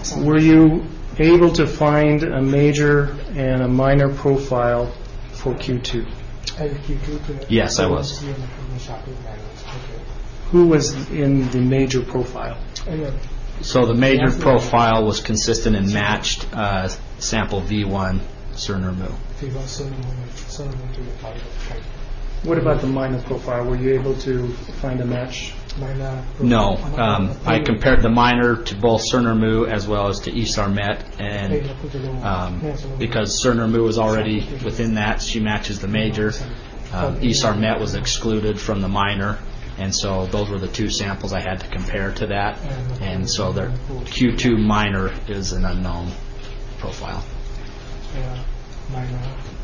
Were you able to find a major and a minor profile for Q2? Yes, I was. Who was in the major profile? So the major profile was consistent and matched sample V1 Cerner-Mu. What about the minor profile? Were you able to find a match? No. I compared the minor to both Cerner-Mu as well as to ESAR-MET, and because Cerner-Mu was already within that, she matches the major. ESAR-MET was excluded from the minor, and so those were the two samples I had to compare to that, and so the Q2 minor is an unknown profile.